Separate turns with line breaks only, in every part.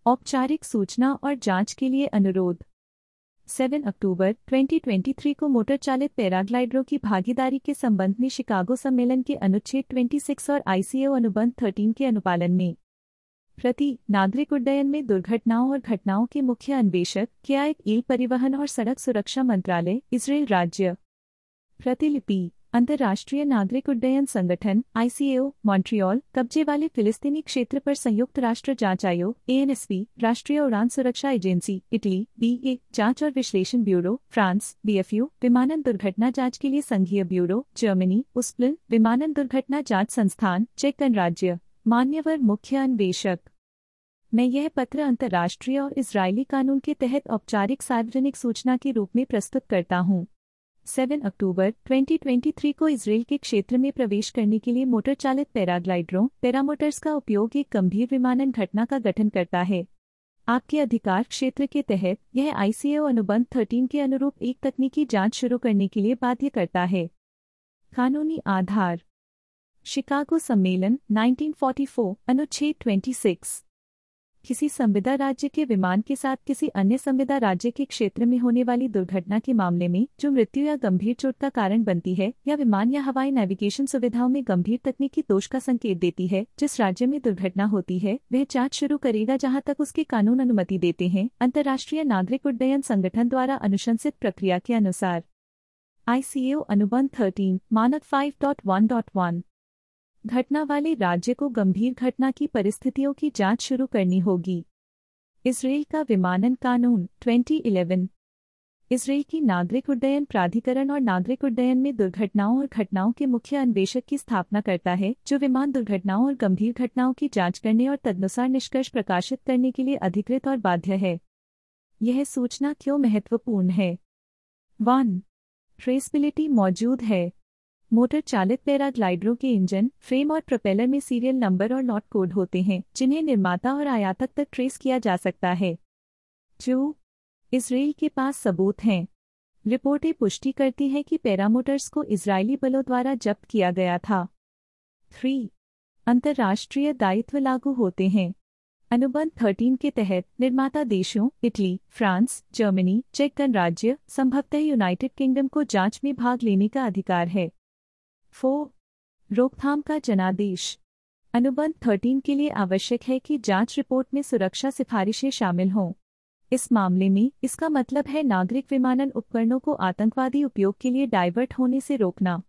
औपचारिक सूचना और जांच के लिए अनुरोध। 7 अक्टूबर 2023 को मोटर चालित पैराग्लाइडरों की भागीदारी के संबंध में शिकागो सम्मेलन के अनुच्छेद 26 और ICAO अनुबंध 13 के अनुपालन में प्रति नागरिक उड्डयन में दुर्घटनाओं और घटनाओं के मुख्य अन्वेषक केआईएल परिवहन और सड़क सुरक्षा मंत्रालय इजराइल राज्य। प्रतिलिपि अंतर्राष्ट्रीय नागरिक उड्डयन संगठन ICAO मॉन्ट्रियल कब्जे वाले फिलिस्तीनी क्षेत्र पर संयुक्त राष्ट्र जांच आयोग ANSP राष्ट्रीय उड़ान सुरक्षा एजेंसी इटली BA जांच और विश्लेषण ब्यूरो फ्रांस BFU विमानन दुर्घटना जांच के लिए संघीय ब्यूरो जर्मनी USPLN विमानन दुर्घटना जांच संस्थान चेक गणराज्य। मान्यवर मुख्य अन्वेषक, मैं यह पत्र अंतर्राष्ट्रीय और इजरायली कानून के तहत औपचारिक सार्वजनिक सूचना के रूप में प्रस्तुत करता हूँ। 7 अक्टूबर 2023 को इजराइल के क्षेत्र में प्रवेश करने के लिए मोटर चालित पैराग्लाइडरों पैरामोटर्स का उपयोग एक गंभीर विमानन घटना का गठन करता है। आपके अधिकार क्षेत्र के तहत यह ICAO अनुबंध 13 के अनुरूप एक तकनीकी जांच शुरू करने के लिए बाध्य करता है। कानूनी आधार शिकागो सम्मेलन 1944 अनुच्छेद 26। किसी संविदा राज्य के विमान के साथ किसी अन्य संविदा राज्य के क्षेत्र में होने वाली दुर्घटना के मामले में जो मृत्यु या गंभीर चोट का कारण बनती है या विमान या हवाई नेविगेशन सुविधाओं में गंभीर तकनीकी दोष का संकेत देती है, जिस राज्य में दुर्घटना होती है वह जांच शुरू करेगा जहां तक उसके कानून अनुमति देते हैं, अंतर्राष्ट्रीय नागरिक उड्डयन संगठन द्वारा अनुशंसित प्रक्रिया के अनुसार। ICAO अनुबंध 13 मानक 5.1.1 घटना वाले राज्य को गंभीर घटना की परिस्थितियों की जांच शुरू करनी होगी। इजराइल का विमानन कानून 2011 इजराइल की नागरिक उड्डयन प्राधिकरण और नागरिक उड्डयन में दुर्घटनाओं और घटनाओं के मुख्य अन्वेषक की स्थापना करता है, जो विमान दुर्घटनाओं और गंभीर घटनाओं की जांच करने और तदनुसार निष्कर्ष प्रकाशित करने के लिए अधिकृत और बाध्य है। यह सूचना क्यों महत्वपूर्ण है? 1. ट्रेसबिलिटी मौजूद है। मोटर चालित पैराग्लाइडरों के इंजन, फ्रेम और प्रोपेलर में सीरियल नंबर और लॉट कोड होते हैं, जिन्हें निर्माता और आयातक तक ट्रेस किया जा सकता है। 2. इजराइल के पास सबूत हैं। रिपोर्टें पुष्टि करती हैं कि पैरामोटर्स को इजरायली बलों द्वारा जब्त किया गया था। 3. अंतर्राष्ट्रीय दायित्व लागू होते हैं। अनुबंध 13 के तहत निर्माता देशों इटली, फ्रांस, जर्मनी, चेक गणराज्य, संभवतः यूनाइटेड किंगडम को जांच में भाग लेने का अधिकार है। 4. रोकथाम का जनादेश अनुबंध 13 के लिए आवश्यक है कि जांच रिपोर्ट में सुरक्षा सिफारिशें शामिल हों। इस मामले में इसका मतलब है नागरिक विमानन उपकरणों को आतंकवादी उपयोग के लिए डाइवर्ट होने से रोकना।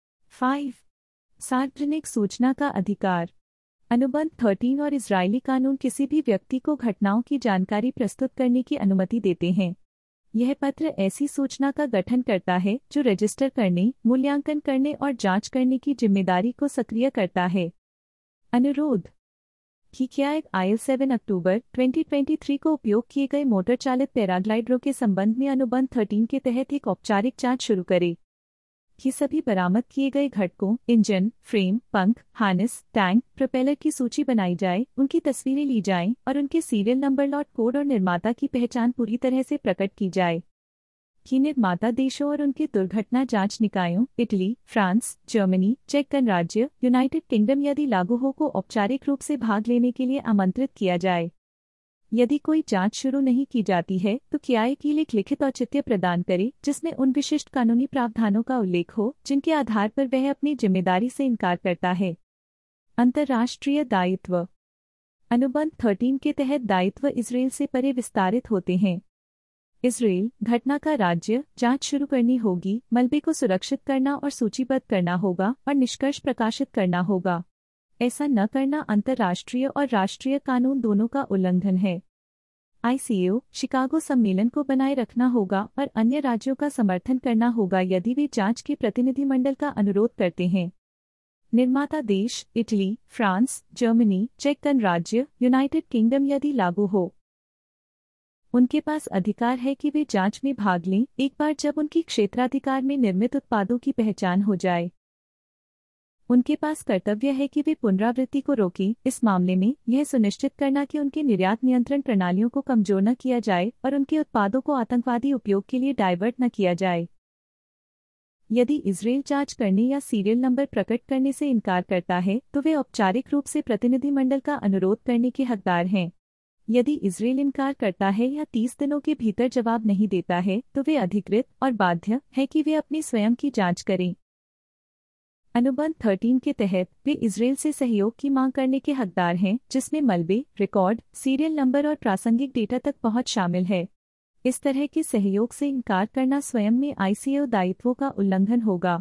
5. सार्वजनिक सूचना का अधिकार अनुबंध 13 और इजरायली कानून किसी भी व्यक्ति को घटनाओं की जानकारी प्रस्तुत करने की अनुमति देते हैं। यह पत्र ऐसी सूचना का गठन करता है जो रजिस्टर करने, मूल्यांकन करने और जांच करने की जिम्मेदारी को सक्रिय करता है। अनुरोध कि क्या एक IL 7 अक्टूबर 2023 को उपयोग किए गए मोटर चालित पैराग्लाइडरों के संबंध में अनुबंध 13 के तहत एक औपचारिक जांच शुरू करे कि सभी बरामद किए गए घटकों, इंजन, फ्रेम, पंख, हार्नेस, टैंक, प्रोपेलर की सूची बनाई जाए, उनकी तस्वीरें ली जाएं और उनके सीरियल नंबर, लॉट कोड और निर्माता की पहचान पूरी तरह से प्रकट की जाए कि निर्माता देशों और उनके दुर्घटना जांच निकायों इटली, फ्रांस, जर्मनी, चेक गणराज्य, यूनाइटेड किंगडम यदि लागू हो को औपचारिक रूप से भाग लेने के लिए आमंत्रित किया जाए। यदि कोई जांच शुरू नहीं की जाती है तो केआईएल एक लिखित औचित्य प्रदान करे जिसमें उन विशिष्ट कानूनी प्रावधानों का उल्लेख हो जिनके आधार पर वह अपनी जिम्मेदारी से इनकार करता है। अंतर्राष्ट्रीय दायित्व अनुबंध 13 के तहत दायित्व इजराइल से परे विस्तारित होते हैं। इजराइल घटना का राज्य, जांच शुरू करनी होगी, मलबे को सुरक्षित करना और सूचीबद्ध करना होगा और निष्कर्ष प्रकाशित करना होगा। ऐसा न करना अंतर्राष्ट्रीय और राष्ट्रीय कानून दोनों का उल्लंघन है। ICAO शिकागो सम्मेलन को बनाए रखना होगा और अन्य राज्यों का समर्थन करना होगा यदि वे जांच के प्रतिनिधिमंडल का अनुरोध करते हैं। निर्माता देश इटली, फ्रांस, जर्मनी, चेक गणराज्य, यूनाइटेड किंगडम यदि लागू हो, उनके पास अधिकार है कि वे जांच में भाग लें एक बार जब उनकी क्षेत्राधिकार में निर्मित उत्पादों की पहचान हो जाए। उनके पास कर्तव्य है कि वे पुनरावृत्ति को रोकें। इस मामले में यह सुनिश्चित करना कि उनके निर्यात नियंत्रण प्रणालियों को कमजोर न किया जाए और उनके उत्पादों को आतंकवादी उपयोग के लिए डाइवर्ट न किया जाए। यदि इजराइल जांच करने या सीरियल नंबर प्रकट करने से इनकार करता है तो वे औपचारिक रूप से प्रतिनिधिमंडल का अनुरोध करने के हकदार हैं। यदि इजराइल इनकार करता है या 30 दिनों के भीतर जवाब नहीं देता है तो वे अधिकृत और बाध्य है कि वे अपनी स्वयं की जांच करें। अनुबंध 13 के तहत वे इजराइल से सहयोग की मांग करने के हकदार हैं, जिसमें मलबे, रिकॉर्ड, सीरियल नंबर और प्रासंगिक डेटा तक पहुंच शामिल है। इस तरह के सहयोग से इनकार करना स्वयं में आईसीओ दायित्वों का उल्लंघन होगा।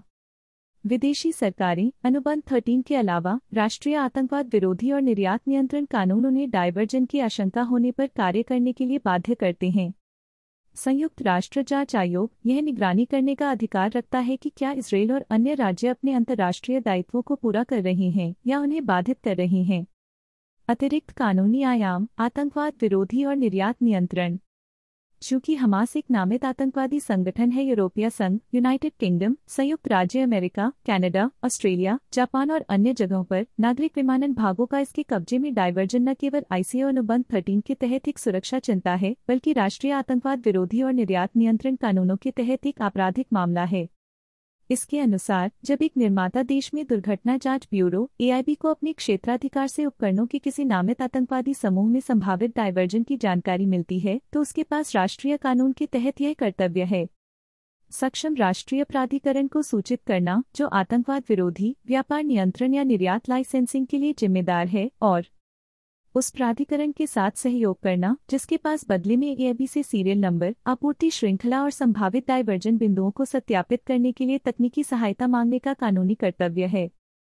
विदेशी सरकारें अनुबंध 13 के अलावा राष्ट्रीय आतंकवाद विरोधी और निर्यात नियंत्रण कानून उन्हें डायवर्जन की आशंका होने पर कार्य करने के लिए बाध्य करते हैं। संयुक्त राष्ट्र जांच आयोग यह निगरानी करने का अधिकार रखता है कि क्या इजराइल और अन्य राज्य अपने अंतर्राष्ट्रीय दायित्वों को पूरा कर रहे हैं या उन्हें बाधित कर रहे हैं। अतिरिक्त कानूनी आयाम, आतंकवाद विरोधी और निर्यात नियंत्रण। चूंकि हमास एक नामित आतंकवादी संगठन है, यूरोपीय संघ, यूनाइटेड किंगडम, संयुक्त राज्य अमेरिका, कनाडा, ऑस्ट्रेलिया, जापान और अन्य जगहों पर नागरिक विमानन भागों का इसके कब्जे में डायवर्जन न केवल आईसीओ अनुबंध 13 के तहत एक सुरक्षा चिंता है, बल्कि राष्ट्रीय आतंकवाद विरोधी और निर्यात नियंत्रण कानूनों के तहत एक आपराधिक मामला है। इसके अनुसार जब एक निर्माता देश में दुर्घटना जांच ब्यूरो एआईबी को अपने क्षेत्राधिकार से उपकरणों के किसी नामित आतंकवादी समूह में संभावित डायवर्जन की जानकारी मिलती है तो उसके पास राष्ट्रीय कानून के तहत यह कर्तव्य है। सक्षम राष्ट्रीय प्राधिकरण को सूचित करना जो आतंकवाद विरोधी, व्यापार नियंत्रण या निर्यात लाइसेंसिंग के लिए जिम्मेदार है, और उस प्राधिकरण के साथ सहयोग करना जिसके पास बदले में एआईबी से सीरियल नंबर, आपूर्ति श्रृंखला और संभावित डायवर्जन बिंदुओं को सत्यापित करने के लिए तकनीकी सहायता मांगने का कानूनी कर्तव्य है।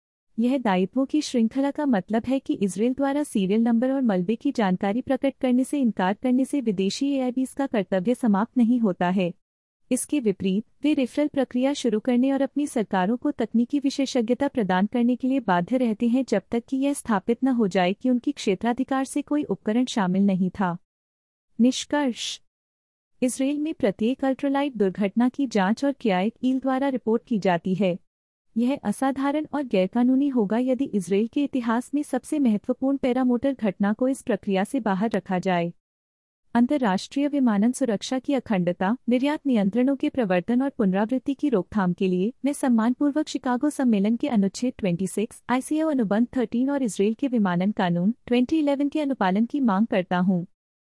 यह दायित्वों की श्रृंखला का मतलब है कि इजराइल द्वारा सीरियल नंबर और मलबे की जानकारी प्रकट करने से इनकार करने से विदेशी एआईबीज़ का कर्तव्य समाप्त नहीं होता है। इसके विपरीत वे रेफरल प्रक्रिया शुरू करने और अपनी सरकारों को तकनीकी विशेषज्ञता प्रदान करने के लिए बाध्य रहते हैं जब तक कि यह स्थापित न हो जाए कि उनकी क्षेत्राधिकार से कोई उपकरण शामिल नहीं था। निष्कर्ष: इजराइल में प्रत्येक अल्ट्रालाइट दुर्घटना की जांच और क्याक ईल द्वारा रिपोर्ट की जाती है। यह असाधारण और गैरकानूनी होगा यदि इजराइल के इतिहास में सबसे महत्वपूर्ण पैरामोटर घटना को इस प्रक्रिया से बाहर रखा जाए। अंतर्राष्ट्रीय विमानन सुरक्षा की अखंडता, निर्यात नियंत्रणों के प्रवर्तन और पुनरावृत्ति की रोकथाम के लिए मैं सम्मानपूर्वक शिकागो सम्मेलन के अनुच्छेद 26, आईसीओ अनुबंध 13 और इजराइल के विमानन कानून 2011 के अनुपालन की मांग करता हूँ।